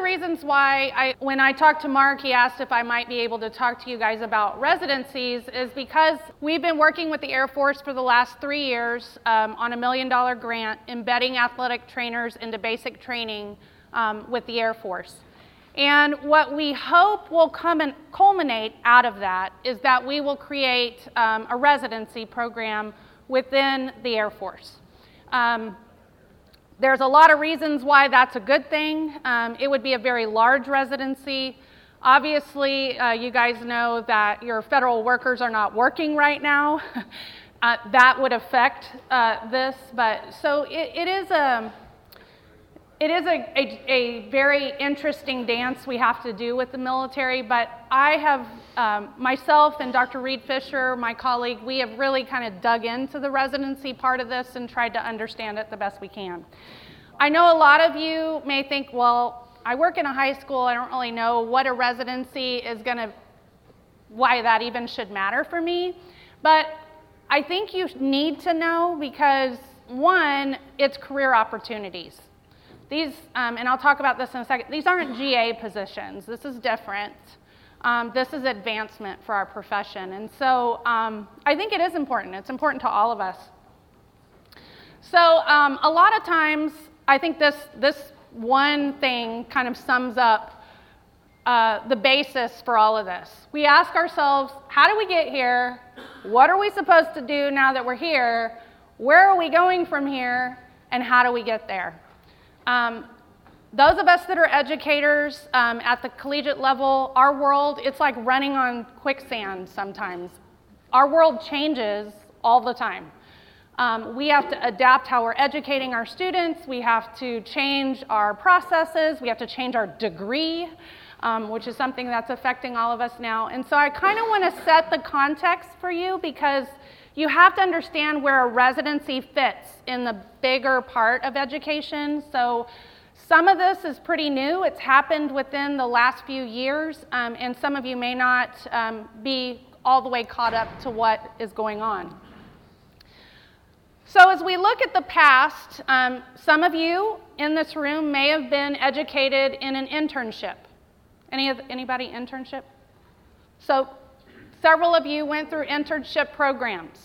reasons why when I talked to Mark, he asked if I might be able to talk to you guys about residencies is because we've been working with the Air Force for the last 3 years on $1 million grant embedding athletic trainers into basic training with the Air Force. And what we hope will culminate out of that is that we will create a residency program within the Air Force. There's a lot of reasons why that's a good thing. It would be a very large residency. Obviously, you guys know that your federal workers are not working right now. That would affect this, but so it is a very interesting dance we have to do with the military, but I have, myself and Dr. Reed Fisher, my colleague, we have really kind of dug into the residency part of this and tried to understand it the best we can. I know a lot of you may think, well, I work in a high school, I don't really know what a residency is why that even should matter for me, but I think you need to know because, one, it's career opportunities. These, and I'll talk about this in a second, these aren't GA positions. This is different. This is advancement for our profession. And so I think it is important. It's important to all of us. So a lot of times, I think this one thing kind of sums up the basis for all of this. We ask ourselves, how do we get here? What are we supposed to do now that we're here? Where are we going from here? And how do we get there? Those of us that are educators at the collegiate level, our world, it's like running on quicksand sometimes. Our world changes all the time. We have to adapt how we're educating our students. We have to change our processes. We have to change our degree, which is something that's affecting all of us now. And so I kind of want to set the context for you because you have to understand where a residency fits in the bigger part of education. So some of this is pretty new. It's happened within the last few years, and some of you may not be all the way caught up to what is going on. So as we look at the past, some of you in this room may have been educated in an internship. Anybody internship? So several of you went through internship programs.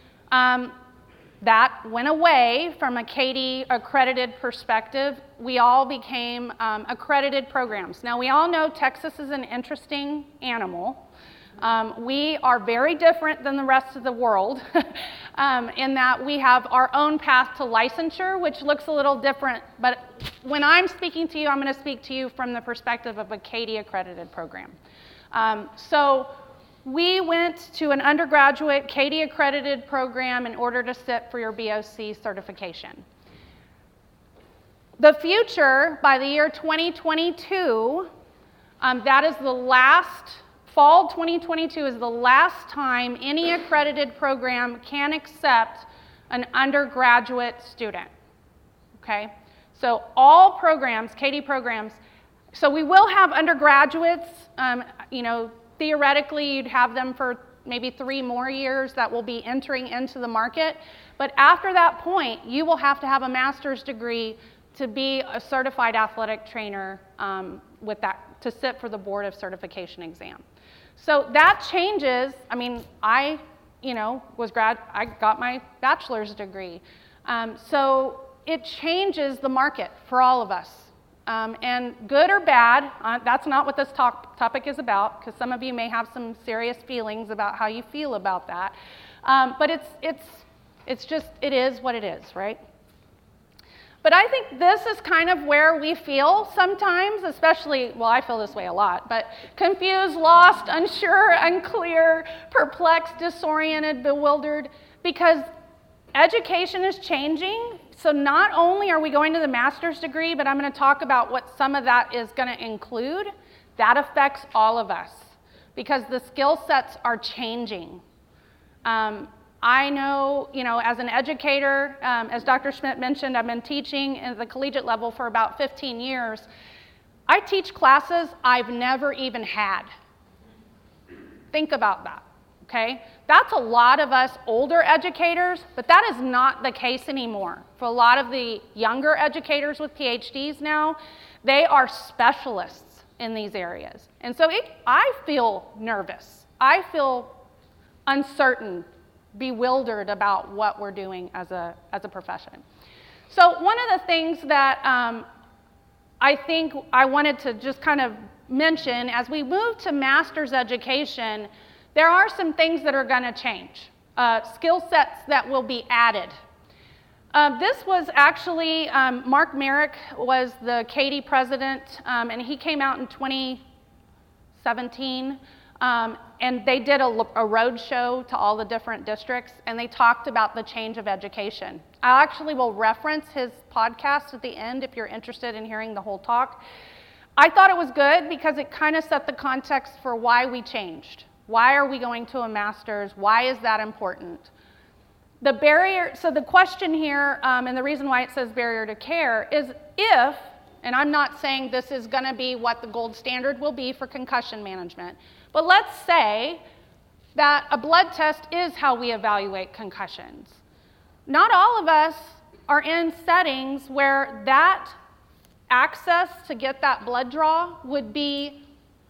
That went away from a CATIE accredited perspective. We all became accredited programs. Now we all know Texas is an interesting animal. We are very different than the rest of the world in that we have our own path to licensure, which looks a little different. But when I'm speaking to you, I'm going to speak to you from the perspective of a CATIE accredited program. So we went to an undergraduate CATIE accredited program in order to sit for your BOC certification. The future, by the year 2022, that is the last, fall 2022 is the last time any accredited program can accept an undergraduate student, okay? So all programs, CATIE programs, so we will have undergraduates, theoretically, you'd have them for maybe 3 more years that will be entering into the market. But after that point, you will have to have a master's degree to be a certified athletic trainer to sit for the Board of Certification exam. So that changes. I mean, I got my bachelor's degree. So it changes the market for all of us. And good or bad, that's not what this topic is about, because some of you may have some serious feelings about how you feel about that. But it is what it is, right? But I think this is kind of where we feel sometimes, especially, well, I feel this way a lot, but confused, lost, unsure, unclear, perplexed, disoriented, bewildered, because education is changing. So not only are we going to the master's degree, but I'm going to talk about what some of that is going to include. That affects all of us because the skill sets are changing. I know, as an educator, as Dr. Schmidt mentioned, I've been teaching at the collegiate level for about 15 years. I teach classes I've never even had. Think about that. Okay? That's a lot of us older educators, but that is not the case anymore. For a lot of the younger educators with PhDs now, They are specialists in these areas. And so I feel nervous. I feel uncertain, bewildered about what we're doing as a profession. So one of the things that I think I wanted to just kind of mention, as we move to master's education, there are some things that are going to change, skill sets that will be added. This was actually, Mark Merrick was the CATIE president, and he came out in 2017, and they did a road show to all the different districts, and they talked about the change of education. I actually will reference his podcast at the end if you're interested in hearing the whole talk. I thought it was good because it kind of set the context for why we changed. Why are we going to a master's? Why is that important? The barrier, so the question here, and the reason why it says barrier to care is if, and I'm not saying this is going to be what the gold standard will be for concussion management, but let's say that a blood test is how we evaluate concussions. Not all of us are in settings where that access to get that blood draw would be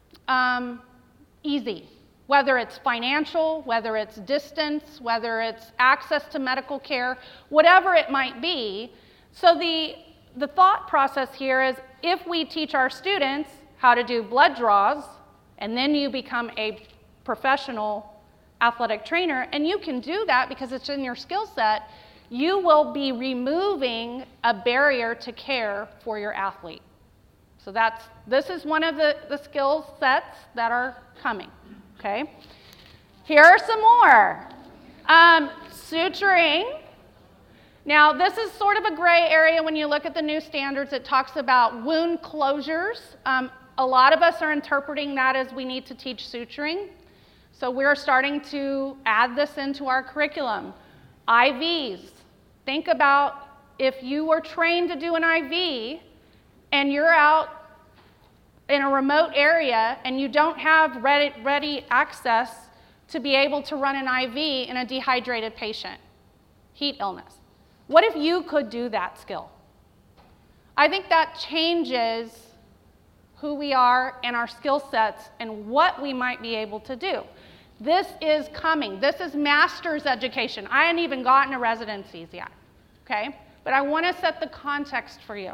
easy. Whether it's financial, whether it's distance, whether it's access to medical care, whatever it might be. So the thought process here is if we teach our students how to do blood draws, and then you become a professional athletic trainer, and you can do that because it's in your skill set, you will be removing a barrier to care for your athlete. So this is one of the skill sets that are coming. Okay, here are some more. Suturing. Now, this is sort of a gray area when you look at the new standards. It talks about wound closures. A lot of us are interpreting that as we need to teach suturing. So we're starting to add this into our curriculum. IVs. Think about if you were trained to do an IV and you're out in a remote area and you don't have ready access to be able to run an IV in a dehydrated patient, heat illness. What if you could do that skill? I think that changes who we are and our skill sets and what we might be able to do. This is coming. This is master's education. I hadn't even gotten to residencies yet, okay? But I want to set the context for you.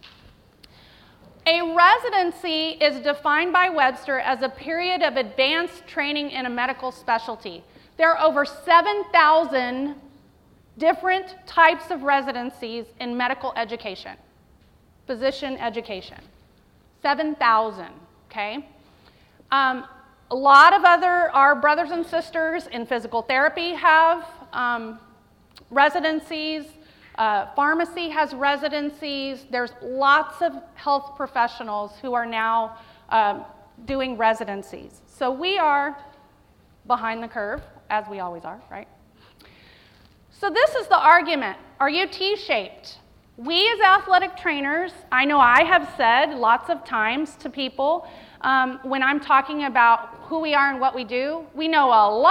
A residency is defined by Webster as a period of advanced training in a medical specialty. There are over 7,000 different types of residencies in medical education, physician education. 7,000, okay? A lot of our brothers and sisters in physical therapy have residencies. Pharmacy has residencies. There's lots of health professionals who are now doing residencies. So we are behind the curve, as we always are, right? So this is the argument. Are you T-shaped? We as athletic trainers, I know I have said lots of times to people when I'm talking about who we are and what we do, we know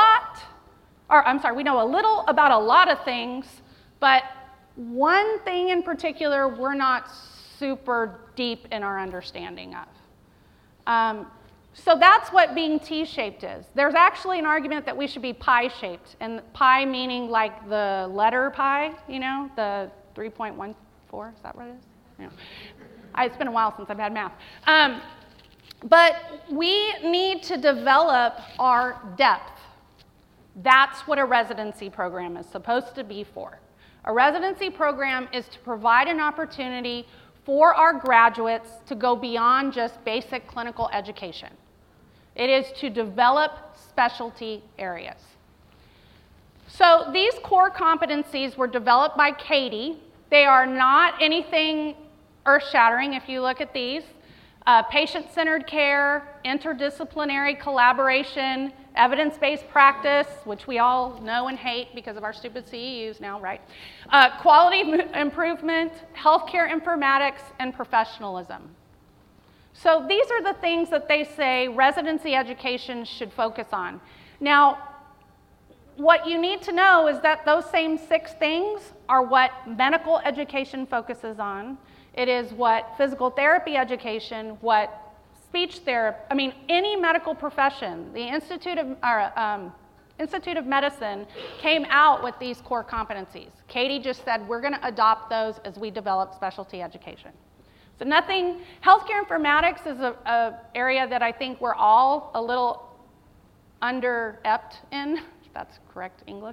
we know a little about a lot of things, but one thing in particular we're not super deep in our understanding of. So that's what being T-shaped is. There's actually an argument that we should be pie-shaped, and pi meaning like the letter pi, you know, the 3.14, is that what it is? Yeah. It's been a while since I've had math. But we need to develop our depth. That's what a residency program is supposed to be for. A residency program is to provide an opportunity for our graduates to go beyond just basic clinical education. It is to develop specialty areas. So these core competencies were developed by CATIE. They are not anything earth-shattering if you look at these. Patient-centered care, interdisciplinary collaboration, evidence-based practice, which we all know and hate because of our stupid CEUs now, right? Quality improvement, healthcare informatics, and professionalism. So these are the things that they say residency education should focus on. Now, what you need to know is that those same 6 things are what medical education focuses on, It is what physical therapy education, what speech therapy, any medical profession. The Institute of Medicine came out with these core competencies. Katie just said we're going to adopt those as we develop specialty education. So healthcare informatics is a area that I think we're all a little under-epped in, if that's correct English.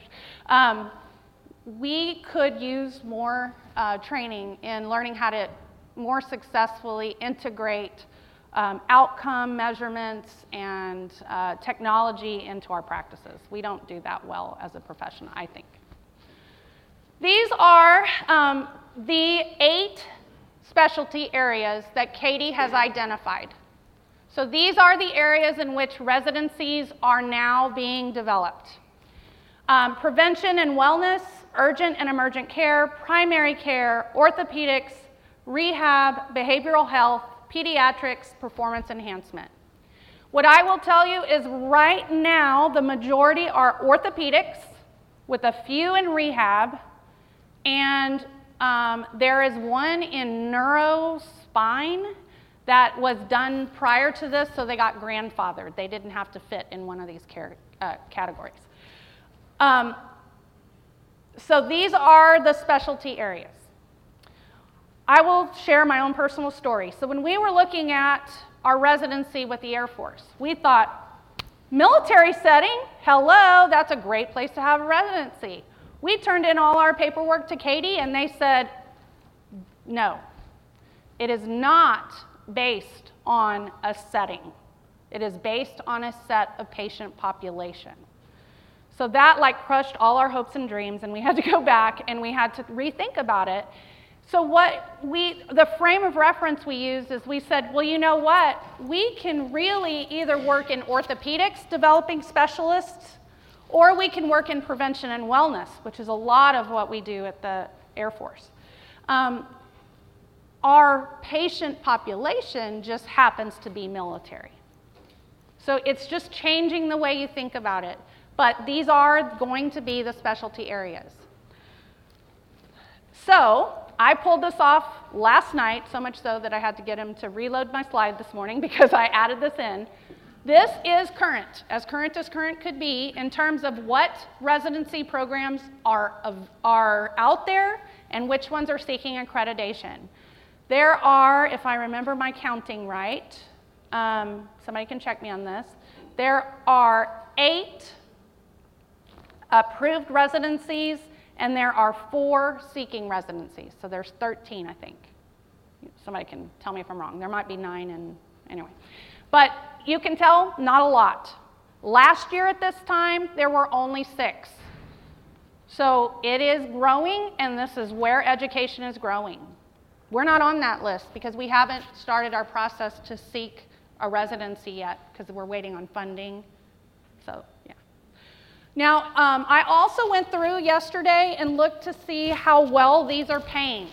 We could use more training in learning how to more successfully integrate outcome measurements and technology into our practices. We don't do that well as a profession, I think. These are the 8 specialty areas that Katie has identified. So these are the areas in which residencies are now being developed. Prevention and wellness, urgent and emergent care, primary care, orthopedics, rehab, behavioral health, pediatrics, performance enhancement. What I will tell you is right now the majority are orthopedics with a few in rehab, and there is one in neurospine that was done prior to this, so they got grandfathered. They didn't have to fit in one of these categories. So these are the specialty areas. I will share my own personal story. So when we were looking at our residency with the Air Force, we thought, military setting, hello, that's a great place to have a residency. We turned in all our paperwork to Katie, and they said, no, it is not based on a setting. It is based on a set of patient population. So that crushed all our hopes and dreams, and we had to go back and we had to rethink about it. So the frame of reference we used is we said, well, you know what? We can really either work in orthopedics, developing specialists, or we can work in prevention and wellness, which is a lot of what we do at the Air Force. Our patient population just happens to be military. So it's just changing the way you think about it. But these are going to be the specialty areas. So I pulled this off last night, so much so that I had to get him to reload my slide this morning because I added this in. This is current as current could be in terms of what residency programs are out there and which ones are seeking accreditation. There are, if I remember my counting right, somebody can check me on this, there are 8 approved residencies, and there are 4 seeking residencies. So there's 13, I think. Somebody can tell me if I'm wrong. There might be 9, and anyway. But you can tell, not a lot. Last year at this time, there were only 6. So it is growing, and this is where education is growing. We're not on that list because we haven't started our process to seek a residency yet because we're waiting on funding. So, yeah. Now, I also went through yesterday and looked to see how well these are paying.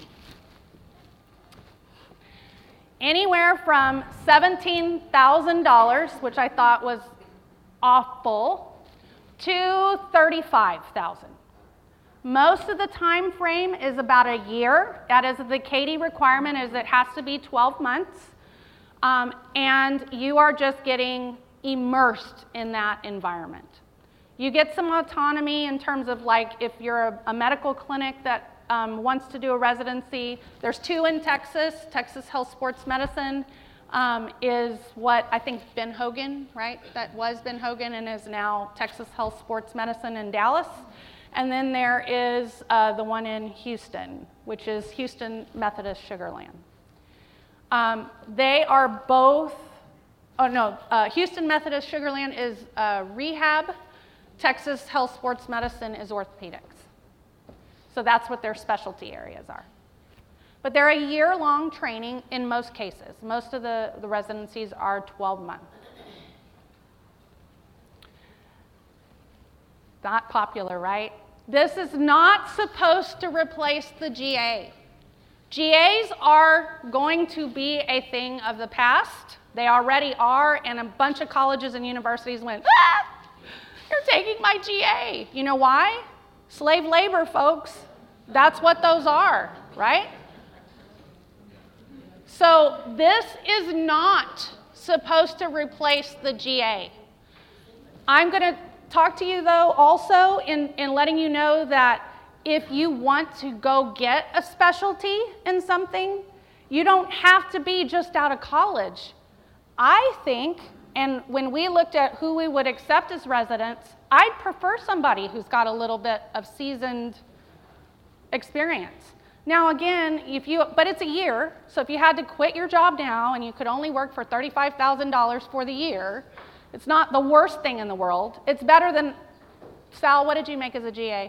Anywhere from $17,000, which I thought was awful, to $35,000. Most of the time frame is about a year. That is the Katie requirement, is it has to be 12 months. And you are just getting immersed in that environment. You get some autonomy in terms of if you're a medical clinic that wants to do a residency. There's 2 in Texas. Texas Health Sports Medicine is what I think Ben Hogan, right? That was Ben Hogan and is now Texas Health Sports Medicine in Dallas. And then there is the one in Houston, which is Houston Methodist Sugar Land. They are both, Houston Methodist Sugar Land is rehab. Texas Health Sports Medicine is orthopedics. So that's what their specialty areas are. But they're a year-long training in most cases. Most of the residencies are 12 months. Not popular, right? This is not supposed to replace the GA. GAs are going to be a thing of the past. They already are, and a bunch of colleges and universities went, you're taking my GA. You know why? Slave labor, folks. That's what those are, right? So this is not supposed to replace the GA. I'm going to talk to you, though, also in letting you know that if you want to go get a specialty in something, you don't have to be just out of college. I think, and when we looked at who we would accept as residents, I'd prefer somebody who's got a little bit of seasoned experience. Now again, but it's a year, so if you had to quit your job now and you could only work for $35,000 for the year, it's not the worst thing in the world. It's better than, Sal, what did you make as a GA?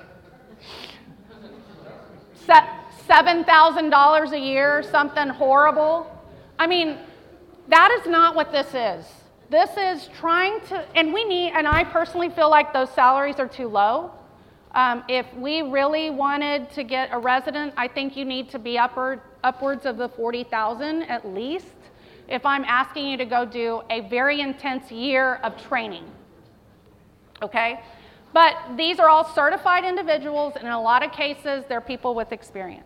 $7,000 a year, something horrible. I mean, that is not what this is. This is trying to, and I personally feel like those salaries are too low. If we really wanted to get a resident, I think you need to be upwards of the 40,000 at least, if I'm asking you to go do a very intense year of training, okay? But these are all certified individuals, and in a lot of cases, they're people with experience.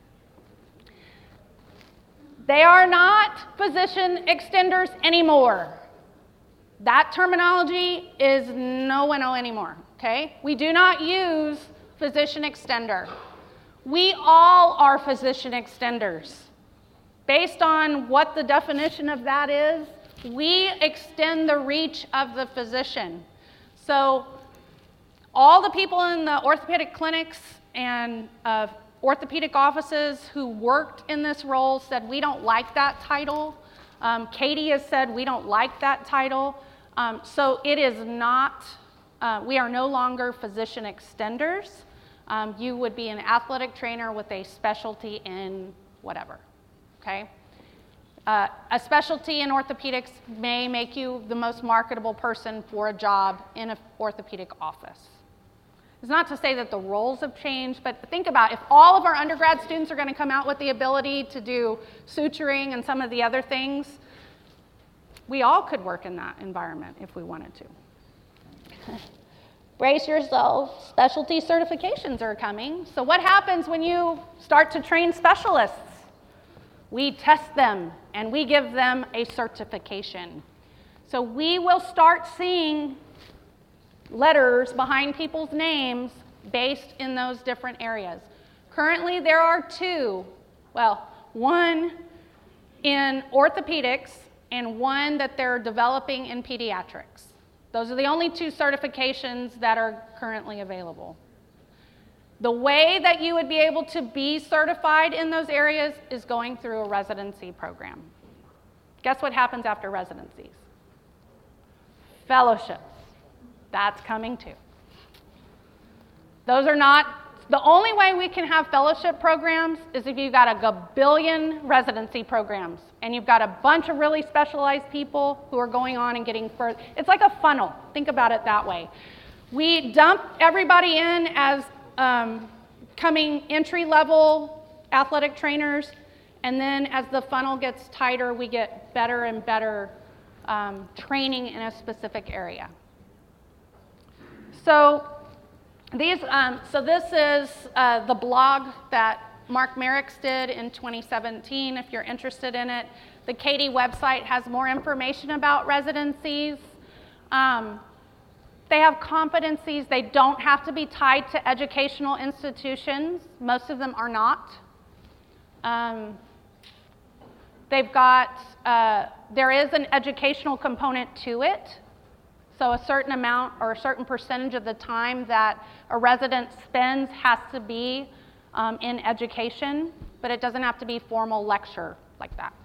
They are not physician extenders anymore. That terminology is no anymore, okay? We do not use physician extender. We all are physician extenders. Based on what the definition of that is, we extend the reach of the physician. So all the people in the orthopedic clinics and orthopedic offices who worked in this role said, we don't like that title. Katie has said, we don't like that title. So it is not, we are no longer physician extenders. You would be an athletic trainer with a specialty in whatever, okay? A specialty in orthopedics may make you the most marketable person for a job in an orthopedic office. It's not to say that the roles have changed, but think about if all of our undergrad students are going to come out with the ability to do suturing and some of the other things, we all could work in that environment if we wanted to. Brace yourself, specialty certifications are coming. So what happens when you start to train specialists? We test them and we give them a certification. So we will start seeing letters behind people's names based in those different areas. Currently there are two, one in orthopedics and one that they're developing in pediatrics. Those are the only two certifications that are currently available. The way that you would be able to be certified in those areas is going through a residency program. Guess what happens after residencies? Fellowships. That's coming too. Those are not, the only way we can have fellowship programs is if you've got a billion residency programs and you've got a bunch of really specialized people who are going on and getting further. It's like a funnel. Think about it that way. We dump everybody in as coming entry-level athletic trainers, and then as the funnel gets tighter, we get better and better training in a specific area. So this is the blog that Mark Merricks did in 2017, if you're interested in it. The Katie website has more information about residencies. They have competencies. They don't have to be tied to educational institutions. Most of them are not. They've got, there is an educational component to it. So a certain amount or a certain percentage of the time that a resident spends has to be in education, but it doesn't have to be formal lecture like that.